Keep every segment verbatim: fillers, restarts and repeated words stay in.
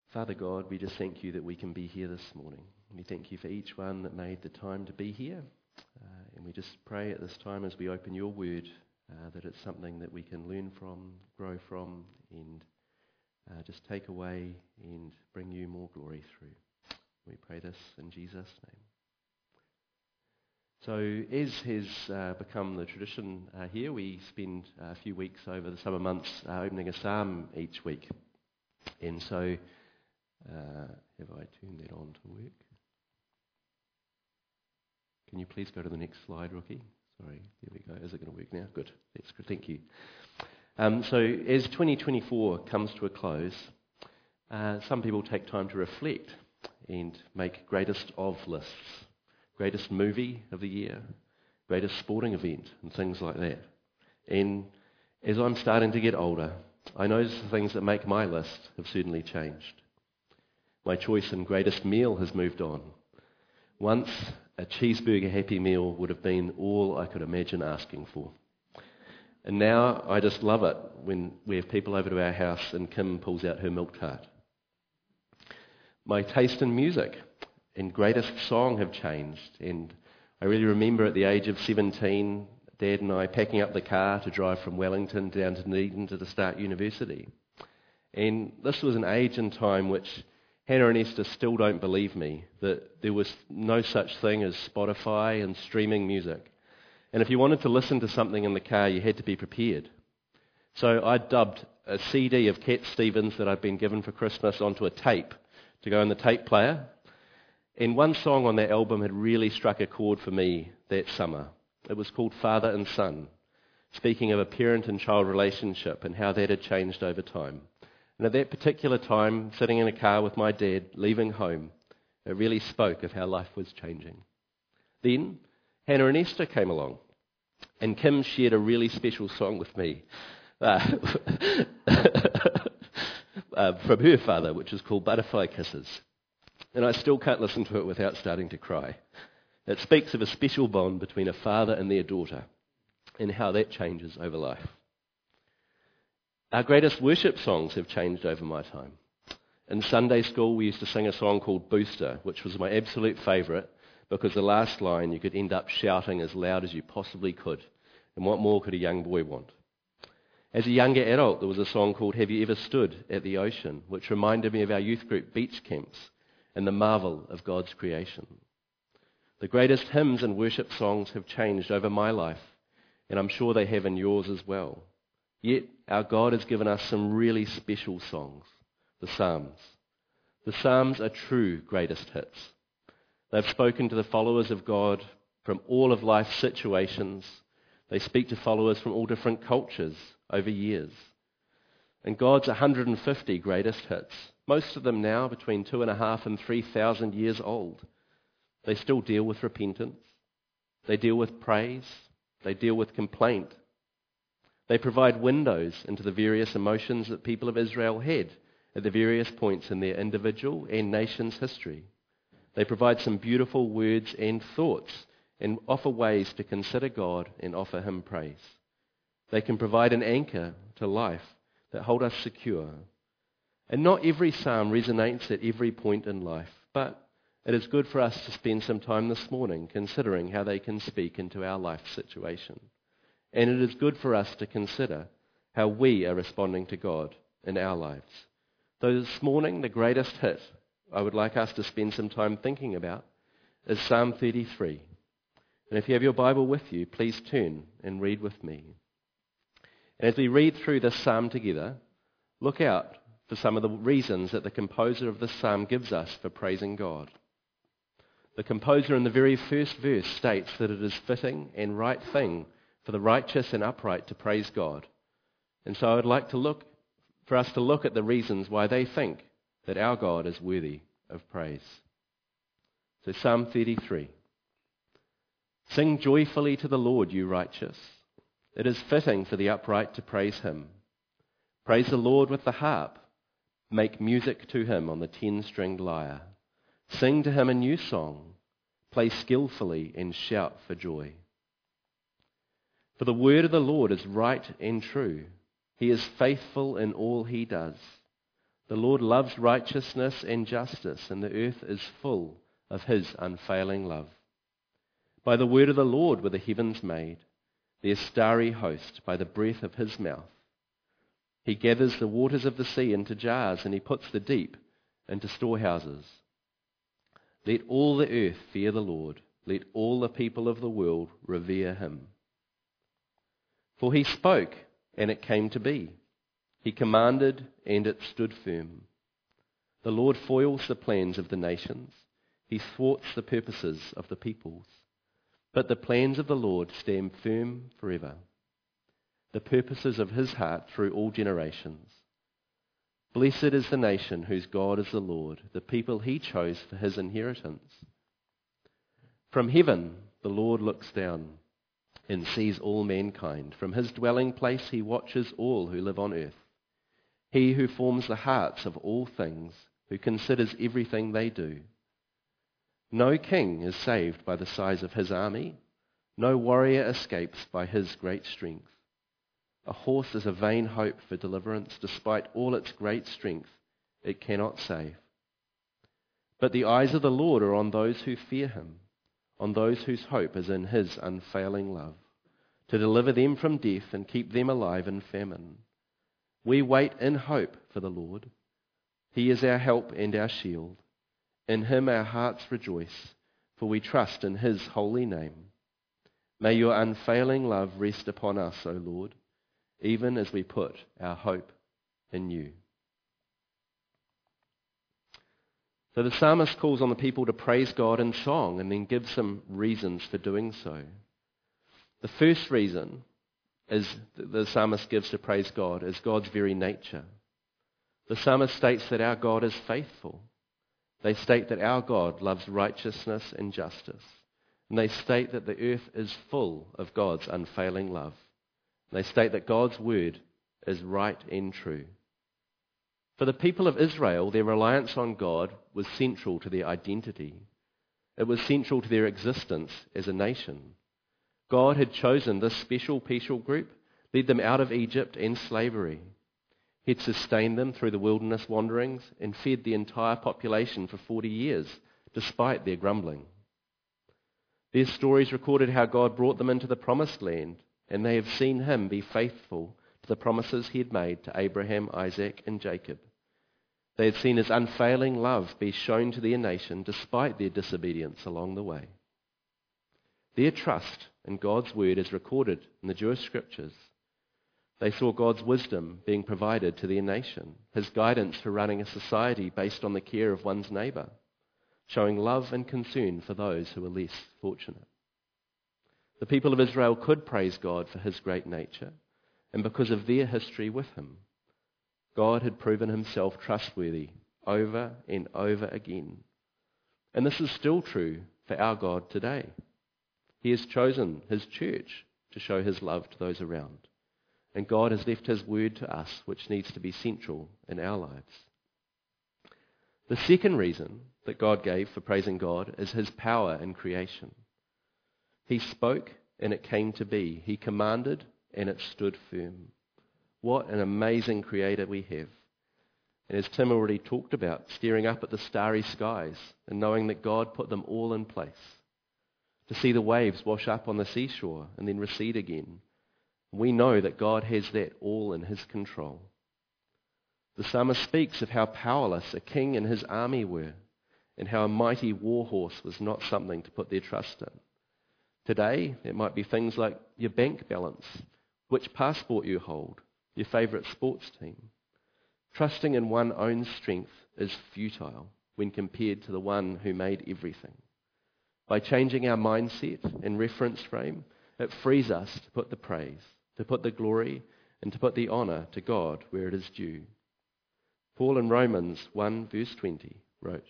Father God, we just thank you that we can be here this morning. We thank you for each one that made the time to be here. Uh, and we just pray at this time as we open your word uh, that it's something that we can learn from, grow from, and uh, just take away and bring you more glory through. We pray this in Jesus' name. So as has uh, become the tradition uh, here, we spend a few weeks over the summer months uh, opening a psalm each week. And so, uh, have I turned that on to work? Can you please go to the next slide, Rookie? Sorry, there we go. Is it going to work now? Good. That's good. Thank you. Um, so as twenty twenty-four comes to a close, uh, some people take time to reflect and make greatest of lists. Greatest movie of the year, greatest sporting event, and things like that. And as I'm starting to get older, I notice the things that make my list have certainly changed. My choice in greatest meal has moved on. Once, a cheeseburger Happy Meal would have been all I could imagine asking for. And now I just love it when we have people over to our house and Kim pulls out her milk tart. My taste in music and greatest song have changed, and I really remember at the age of seventeen, Dad and I packing up the car to drive from Wellington down to Dunedin to start university. And this was an age and time which Hannah and Esther still don't believe me, that there was no such thing as Spotify and streaming music. And if you wanted to listen to something in the car, you had to be prepared. So I dubbed a C D of Cat Stevens that I'd been given for Christmas onto a tape to go in the tape player. And one song on that album had really struck a chord for me that summer. It was called Father and Son, speaking of a parent and child relationship and how that had changed over time. And at that particular time, sitting in a car with my dad, leaving home, it really spoke of how life was changing. Then Hannah and Esther came along, and Kim shared a really special song with me uh, uh, from her father, which is called Butterfly Kisses. And I still can't listen to it without starting to cry. It speaks of a special bond between a father and their daughter and how that changes over life. Our greatest worship songs have changed over my time. In Sunday school, we used to sing a song called Booster, which was my absolute favourite because the last line you could end up shouting as loud as you possibly could. And what more could a young boy want? As a younger adult, there was a song called Have You Ever Stood at the Ocean, which reminded me of our youth group beach camps and the marvel of God's creation. The greatest hymns and worship songs have changed over my life, and I'm sure they have in yours as well. Yet, our God has given us some really special songs, the Psalms. The Psalms are true greatest hits. They've spoken to the followers of God from all of life's situations. They speak to followers from all different cultures over years. And God's one hundred fifty greatest hits, most of them now between two and a half and three thousand years old. They still deal with repentance. They deal with praise. They deal with complaint. They provide windows into the various emotions that people of Israel had at the various points in their individual and nation's history. They provide some beautiful words and thoughts and offer ways to consider God and offer Him praise. They can provide an anchor to life that hold us secure. And not every psalm resonates at every point in life, but it is good for us to spend some time this morning considering how they can speak into our life situation. And it is good for us to consider how we are responding to God in our lives. So this morning, the greatest hit I would like us to spend some time thinking about is Psalm thirty-three. And if you have your Bible with you, please turn and read with me. And as we read through this psalm together, look out for some of the reasons that the composer of this psalm gives us for praising God. The composer in the very first verse states that it is fitting and right thing for the righteous and upright to praise God. And so I would like to look for us to look at the reasons why they think that our God is worthy of praise. So Psalm thirty-three. Sing joyfully to the Lord, you righteous. It is fitting for the upright to praise Him. Praise the Lord with the harp. Make music to Him on the ten-stringed lyre. Sing to Him a new song. Play skillfully and shout for joy. For the word of the Lord is right and true. He is faithful in all He does. The Lord loves righteousness and justice, and the earth is full of his unfailing love. By the word of the Lord were the heavens made, their starry host by the breath of his mouth. He gathers the waters of the sea into jars, and he puts the deep into storehouses. Let all the earth fear the Lord. Let all the people of the world revere him. For he spoke, and it came to be. He commanded, and it stood firm. The Lord foils the plans of the nations. He thwarts the purposes of the peoples. But the plans of the Lord stand firm forever, the purposes of his heart through all generations. Blessed is the nation whose God is the Lord, the people he chose for his inheritance. From heaven the Lord looks down and sees all mankind. From his dwelling place he watches all who live on earth. He who forms the hearts of all things, who considers everything they do. No king is saved by the size of his army. No warrior escapes by his great strength. A horse is a vain hope for deliverance. Despite all its great strength, it cannot save. But the eyes of the Lord are on those who fear him, on those whose hope is in his unfailing love, to deliver them from death and keep them alive in famine. We wait in hope for the Lord. He is our help and our shield. In him our hearts rejoice, for we trust in his holy name. May your unfailing love rest upon us, O Lord, even as we put our hope in you. So the psalmist calls on the people to praise God in song and then gives some reasons for doing so. The first reason is that the psalmist gives to praise God is God's very nature. The psalmist states that our God is faithful. They state that our God loves righteousness and justice. And they state that the earth is full of God's unfailing love. And they state that God's word is right and true. For the people of Israel, their reliance on God was central to their identity. It was central to their existence as a nation. God had chosen this special people group, led them out of Egypt and slavery. He'd sustained them through the wilderness wanderings and fed the entire population for forty years, despite their grumbling. Their stories recorded how God brought them into the promised land, and they have seen him be faithful to the promises he had made to Abraham, Isaac, and Jacob. They had seen his unfailing love be shown to their nation despite their disobedience along the way. Their trust in God's word is recorded in the Jewish scriptures. They saw God's wisdom being provided to their nation, his guidance for running a society based on the care of one's neighbour, showing love and concern for those who are less fortunate. The people of Israel could praise God for his great nature, and because of their history with him, God had proven himself trustworthy over and over again. And this is still true for our God today. He has chosen his church to show his love to those around. And God has left his word to us, which needs to be central in our lives. The second reason that God gave for praising God is his power in creation. He spoke and it came to be. He commanded and it stood firm. What an amazing creator we have. And as Tim already talked about, staring up at the starry skies and knowing that God put them all in place. To see the waves wash up on the seashore and then recede again. We know that God has that all in his control. The psalmist speaks of how powerless a king and his army were, and how a mighty war horse was not something to put their trust in. Today, it might be things like your bank balance, which passport you hold, your favourite sports team. Trusting in one's own strength is futile when compared to the one who made everything. By changing our mindset and reference frame, it frees us to put the praise, to put the glory, and to put the honour to God where it is due. Paul in Romans one verse twenty wrote,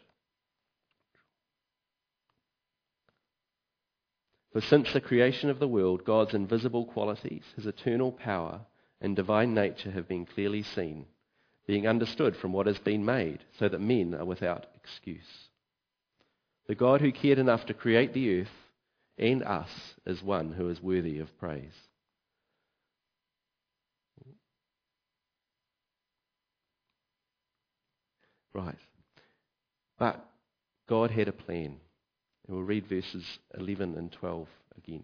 "For since the creation of the world, God's invisible qualities, his eternal power and divine nature have been clearly seen, being understood from what has been made, so that men are without excuse." The God who cared enough to create the earth and us is one who is worthy of praise. Right. But God had a plan. And we'll read verses eleven and twelve again.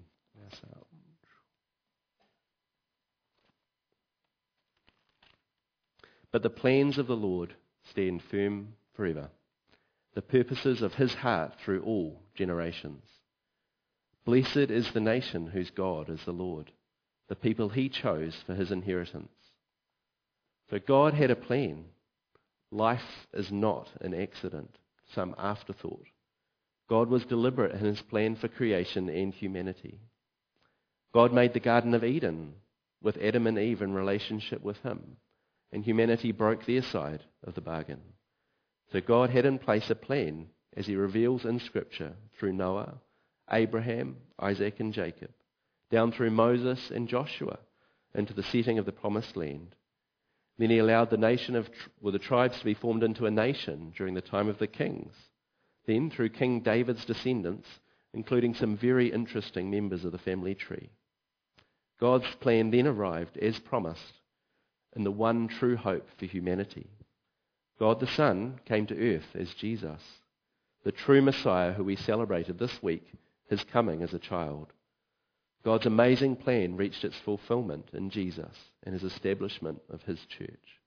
But the plans of the Lord stand firm forever, the purposes of his heart through all generations. Blessed is the nation whose God is the Lord, the people he chose for his inheritance. For God had a plan. Life is not an accident, some afterthought. God was deliberate in his plan for creation and humanity. God made the Garden of Eden with Adam and Eve in relationship with him, and humanity broke their side of the bargain. So God had in place a plan, as he reveals in Scripture, through Noah, Abraham, Isaac and Jacob, down through Moses and Joshua, into the setting of the promised land. Then he allowed the nation of, well, the tribes to be formed into a nation during the time of the kings. Then, through King David's descendants, including some very interesting members of the family tree. God's plan then arrived, as promised, in the one true hope for humanity. God the Son came to earth as Jesus, the true Messiah who we celebrated this week, his coming as a child. God's amazing plan reached its fulfillment in Jesus and his establishment of his church.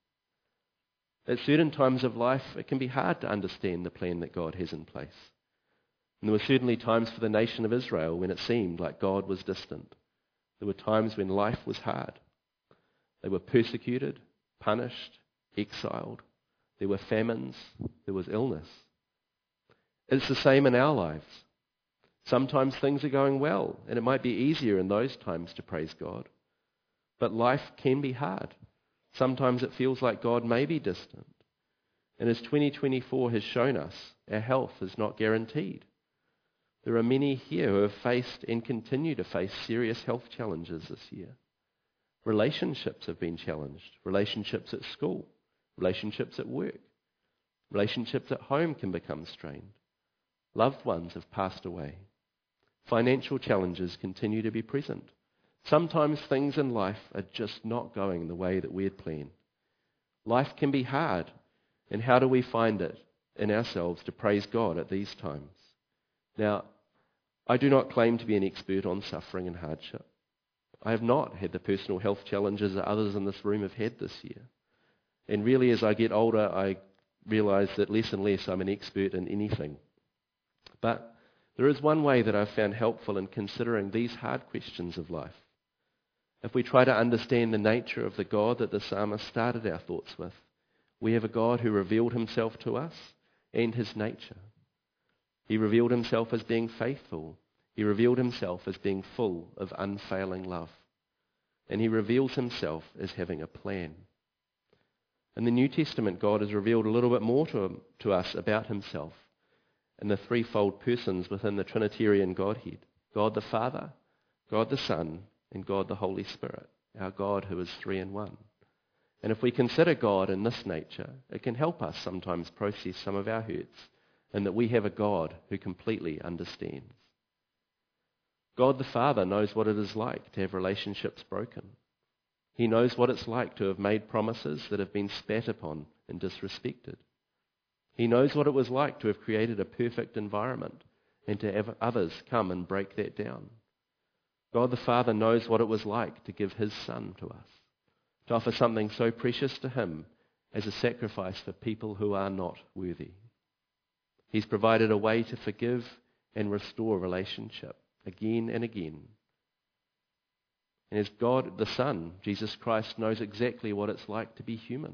At certain times of life, it can be hard to understand the plan that God has in place. And there were certainly times for the nation of Israel when it seemed like God was distant. There were times when life was hard. They were persecuted, punished, exiled. There were famines. There was illness. It's the same in our lives. Sometimes things are going well, and it might be easier in those times to praise God. But life can be hard. Sometimes it feels like God may be distant. And as twenty twenty-four has shown us, our health is not guaranteed. There are many here who have faced and continue to face serious health challenges this year. Relationships have been challenged. Relationships at school, relationships at work, relationships at home can become strained. Loved ones have passed away. Financial challenges continue to be present. Sometimes things in life are just not going the way that we had planned. Life can be hard, and how do we find it in ourselves to praise God at these times? Now, I do not claim to be an expert on suffering and hardship. I have not had the personal health challenges that others in this room have had this year. And really, as I get older, I realise that less and less I'm an expert in anything. But there is one way that I've found helpful in considering these hard questions of life. If we try to understand the nature of the God that the psalmist started our thoughts with, we have a God who revealed himself to us and his nature. He revealed himself as being faithful. He revealed himself as being full of unfailing love. And he reveals himself as having a plan. In the New Testament, God has revealed a little bit more to, to us about himself in the threefold persons within the Trinitarian Godhead. God the Father, God the Son, and God the Holy Spirit, our God who is three in one. And if we consider God in this nature, it can help us sometimes process some of our hurts, and that we have a God who completely understands. God the Father knows what it is like to have relationships broken. He knows what it's like to have made promises that have been spat upon and disrespected. He knows what it was like to have created a perfect environment and to have others come and break that down. God the Father knows what it was like to give his Son to us, to offer something so precious to him as a sacrifice for people who are not worthy. He's provided a way to forgive and restore relationship again and again. And as God the Son, Jesus Christ, knows exactly what it's like to be human.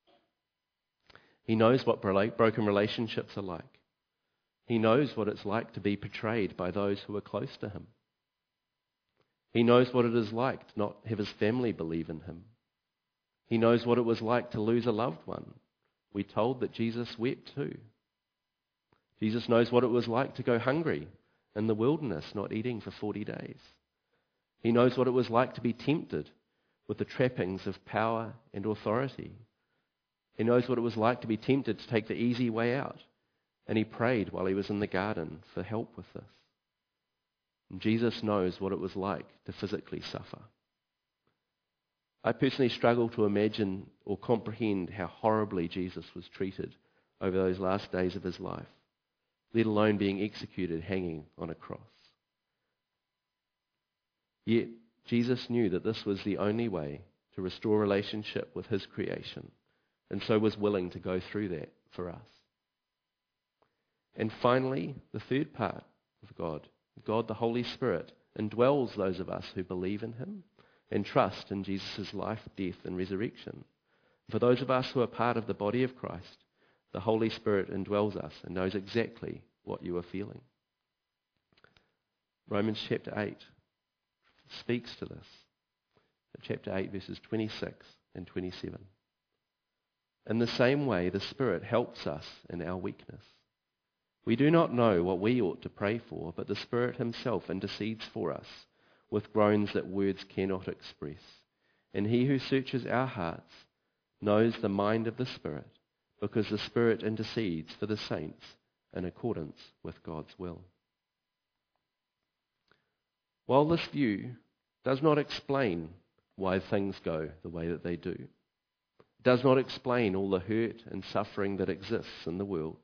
He knows what broken relationships are like. He knows what it's like to be betrayed by those who are close to him. He knows what it is like to not have his family believe in him. He knows what it was like to lose a loved one. We're told that Jesus wept too. Jesus knows what it was like to go hungry in the wilderness, not eating for forty days. He knows what it was like to be tempted with the trappings of power and authority. He knows what it was like to be tempted to take the easy way out. And he prayed while he was in the garden for help with this. And Jesus knows what it was like to physically suffer. I personally struggle to imagine or comprehend how horribly Jesus was treated over those last days of his life, let alone being executed hanging on a cross. Yet Jesus knew that this was the only way to restore relationship with his creation, and so was willing to go through that for us. And finally, the third part of God, God the Holy Spirit, indwells those of us who believe in him and trust in Jesus' life, death, and resurrection. For those of us who are part of the body of Christ, the Holy Spirit indwells us and knows exactly what you are feeling. Romans chapter eight speaks to this. Chapter eight, verses twenty-six and twenty-seven. In the same way, the Spirit helps us in our weakness. We do not know what we ought to pray for, but the Spirit himself intercedes for us with groans that words cannot express. And he who searches our hearts knows the mind of the Spirit, because the Spirit intercedes for the saints in accordance with God's will. While this view does not explain why things go the way that they do, it does not explain all the hurt and suffering that exists in the world,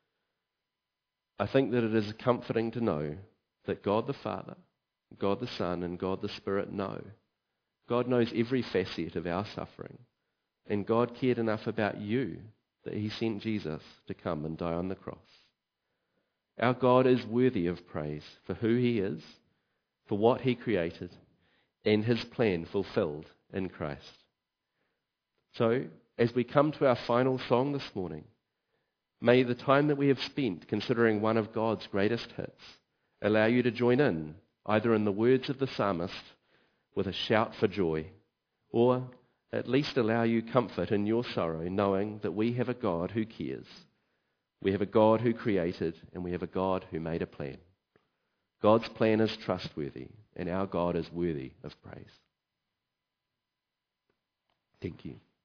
I think that it is comforting to know that God the Father, God the Son, and God the Spirit know. God knows every facet of our suffering, and God cared enough about you that he sent Jesus to come and die on the cross. Our God is worthy of praise for who he is, for what he created, and his plan fulfilled in Christ. So, as we come to our final song this morning, may the time that we have spent considering one of God's greatest hits allow you to join in, either in the words of the psalmist with a shout for joy, or at least allow you comfort in your sorrow, knowing that we have a God who cares. We have a God who created, and we have a God who made a plan. God's plan is trustworthy, and our God is worthy of praise. Thank you.